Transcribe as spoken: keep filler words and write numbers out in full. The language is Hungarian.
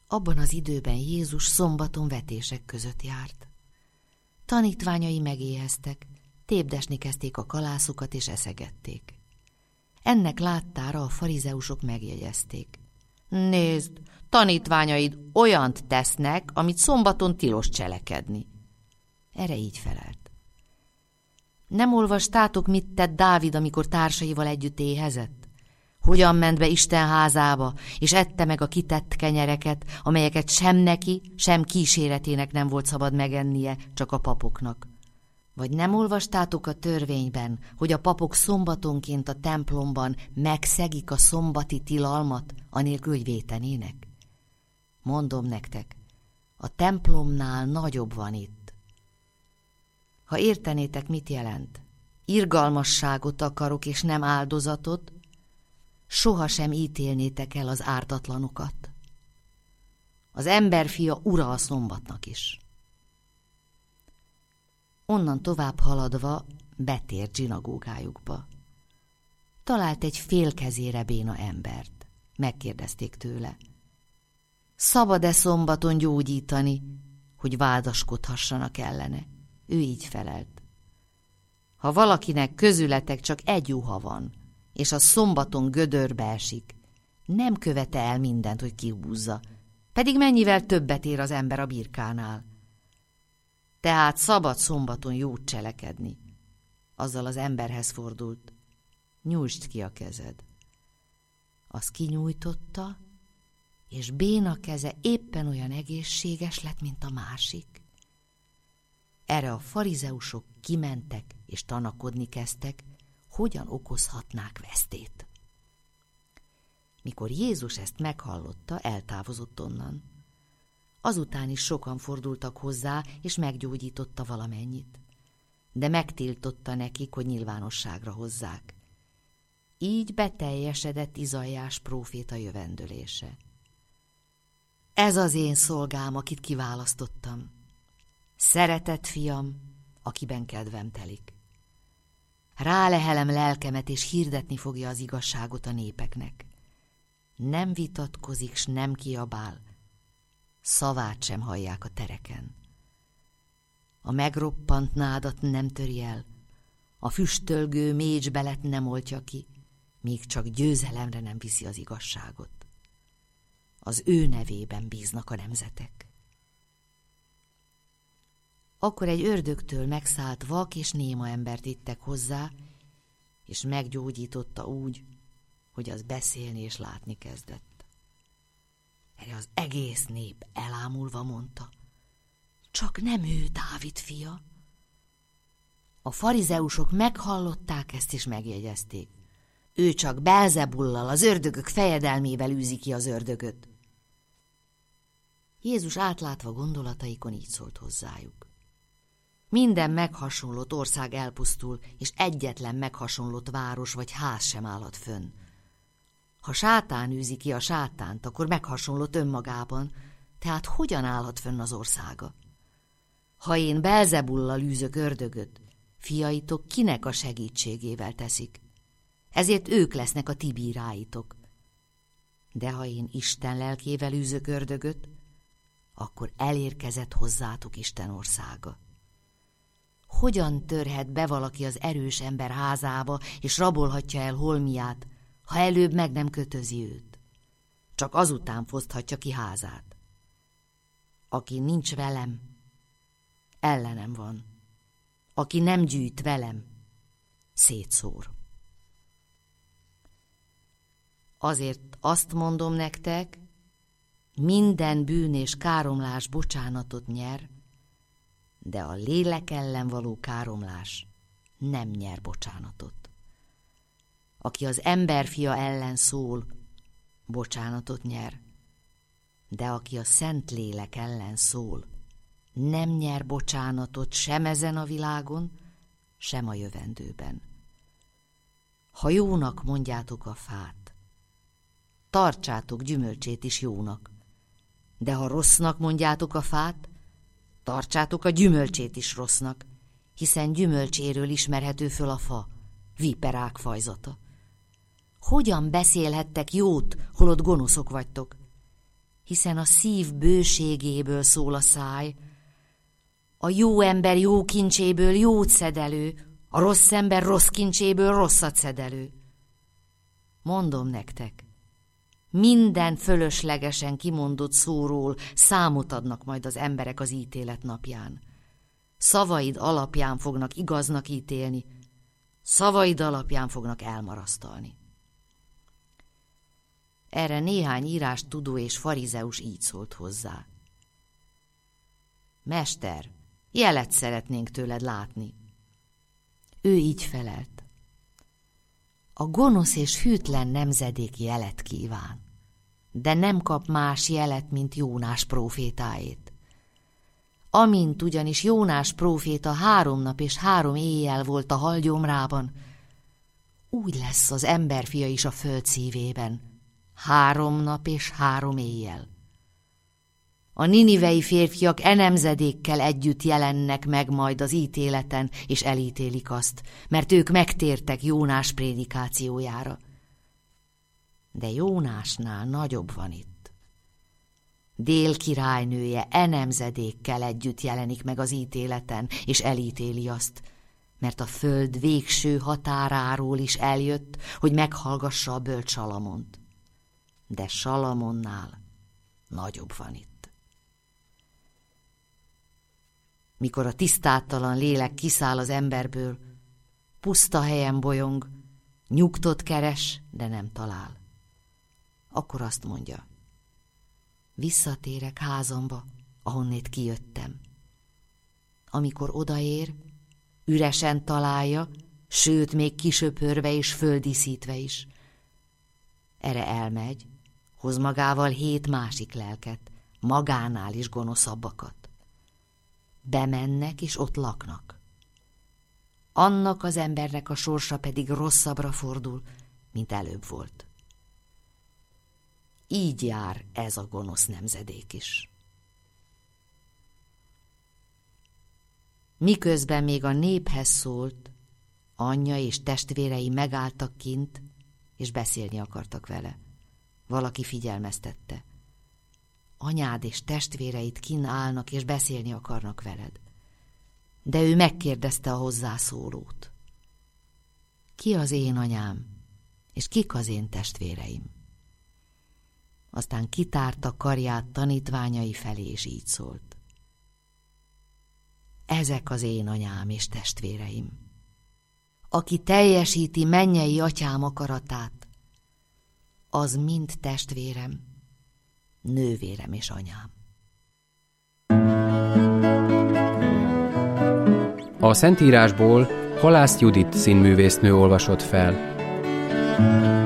Abban az időben Jézus szombaton vetések között járt. Tanítványai megéheztek, tépdesni kezdték a kalászokat és eszegették. Ennek láttára a farizeusok megjegyezték. Nézd, tanítványaid olyant tesznek, amit szombaton tilos cselekedni. Erre így felelt. Nem olvastátok, mit tett Dávid, amikor társaival együtt éhezett? Hogyan ment be Isten házába, és ette meg a kitett kenyereket, amelyeket sem neki, sem kíséretének nem volt szabad megennie, csak a papoknak. Vagy nem olvastátok a törvényben, hogy a papok szombatonként a templomban megszegik a szombati tilalmat, anélkül, hogy vétenének? Mondom nektek, a templomnál nagyobb van itt. Ha értenétek, mit jelent, irgalmasságot akarok, és nem áldozatot, sohasem ítélnétek el az ártatlanokat. Az emberfia ura a szombatnak is. Onnan tovább haladva betért zsinagógájukba. Talált egy félkezére béna embert. Megkérdezték tőle. Szabad-e szombaton gyógyítani, hogy vádaskodhassanak ellene? Ő így felelt. Ha valakinek közületek csak egy juha van, és a szombaton gödörbe esik, nem követe el mindent, hogy kihúzza, pedig mennyivel többet ér az ember a birkánál. Tehát szabad szombaton jót cselekedni. Azzal az emberhez fordult. Nyújtsd ki a kezed. Az kinyújtotta, és béna keze éppen olyan egészséges lett, mint a másik. Erre a farizeusok kimentek és tanakodni kezdtek, hogyan okozhatnák vesztét. Mikor Jézus ezt meghallotta, eltávozott onnan. Azután is sokan fordultak hozzá, és meggyógyította valamennyit. De megtiltotta nekik, hogy nyilvánosságra hozzák. Így beteljesedett Izaiás próféta jövendölése. Ez az én szolgám, akit kiválasztottam. Szeretett fiam, akiben kedvem telik. Rálehelem lelkemet, és hirdetni fogja az igazságot a népeknek. Nem vitatkozik, s nem kiabál, szavát sem hallják a tereken. A megroppant nádat nem töri el, a füstölgő mécsbelet nem oltja ki, míg csak győzelemre nem viszi az igazságot. Az ő nevében bíznak a nemzetek. Akkor egy ördögtől megszállt vak és néma embert vittek hozzá, és meggyógyította úgy, hogy az beszélni és látni kezdett. Erre az egész nép elámulva mondta, csak nem ő Dávid fia. A farizeusok meghallották ezt és megjegyezték. Ő csak Belzebullal, az ördögök fejedelmével űzi ki az ördögöt. Jézus átlátva gondolataikon így szólt hozzájuk. Minden meghasonlott ország elpusztul, és egyetlen meghasonlott város vagy ház sem állhat fönn. Ha sátán űzi ki a sátánt, akkor meghasonlott önmagában, tehát hogyan állhat fönn az országa? Ha én Belzebullal űzök ördögöt, fiaitok kinek a segítségével teszik? Ezért ők lesznek a ti bíráitok. De ha én Isten lelkével űzök ördögöt, akkor elérkezett hozzátok Isten országa. Hogyan törhet be valaki az erős ember házába, és rabolhatja el holmiát, ha előbb meg nem kötözi őt? Csak azután foszthatja ki házát. Aki nincs velem, ellenem van. Aki nem gyűjt velem, szétszór. Azért azt mondom nektek, minden bűn és káromlás bocsánatot nyer, de a lélek ellen való káromlás nem nyer bocsánatot. Aki az emberfia ellen szól, bocsánatot nyer, de aki a szent lélek ellen szól, nem nyer bocsánatot sem ezen a világon, sem a jövendőben. Ha jónak mondjátok a fát, tartsátok gyümölcsét is jónak, de ha rossznak mondjátok a fát, tartsátok a gyümölcsét is rossznak, hiszen gyümölcséről ismerhető föl a fa, viperák fajzata. Hogyan beszélhettek jót, holott gonoszok vagytok? hiszen a szív bőségéből szól a száj. A jó ember jó kincséből jót szed elő, a rossz ember rossz kincséből rosszat szed elő. Mondom nektek, minden fölöslegesen kimondott szóról számot adnak majd az emberek az ítélet napján. Szavaid alapján fognak igaznak ítélni, szavaid alapján fognak elmarasztalni. Erre néhány írástudó és farizeus így szólt hozzá. Mester, jelet szeretnénk tőled látni. Ő így felelt. A gonosz és hűtlen nemzedék jelet kíván, de nem kap más jelet, mint Jónás prófétáét. Amint ugyanis Jónás próféta három nap és három éjjel volt a halgyomrában, úgy lesz az emberfia is a föld szívében, három nap és három éjjel. A ninivei férfiak e nemzedékkel együtt jelennek meg majd az ítéleten, és elítélik azt, mert ők megtértek Jónás prédikációjára. De Jónásnál nagyobb van itt. Dél királynője e nemzedékkel együtt jelenik meg az ítéleten, és elítéli azt, mert a föld végső határáról is eljött, hogy meghallgassa a bölcs Salamont. De Salamonnál nagyobb van itt. Mikor a tisztátalan lélek kiszáll az emberből, puszta helyen bolyong, nyugtot keres, de nem talál. Akkor azt mondja, visszatérek házamba, ahonnét kijöttem. Amikor odaér, üresen találja, sőt, még kisöpörve és földíszítve is. Erre elmegy, hoz magával hét másik lelket, magánál is gonoszabbakat. Bemennek, és ott laknak. Annak az embernek a sorsa pedig rosszabbra fordul, mint előbb volt. Így jár ez a gonosz nemzedék is. Miközben még a néphez szólt, anyja és testvérei megálltak kint, és beszélni akartak vele. Valaki figyelmeztette. Anyád és testvéreid kinn állnak, és beszélni akarnak veled. De ő megkérdezte a hozzászólót. Ki az én anyám, és kik az én testvéreim? Aztán kitárta karját tanítványai felé, és így szólt. Ezek az én anyám és testvéreim. Aki teljesíti mennyei atyám akaratát, az mind testvérem, nővérem és anyám. A Szentírásból Halász Judit színművésznő olvasott fel.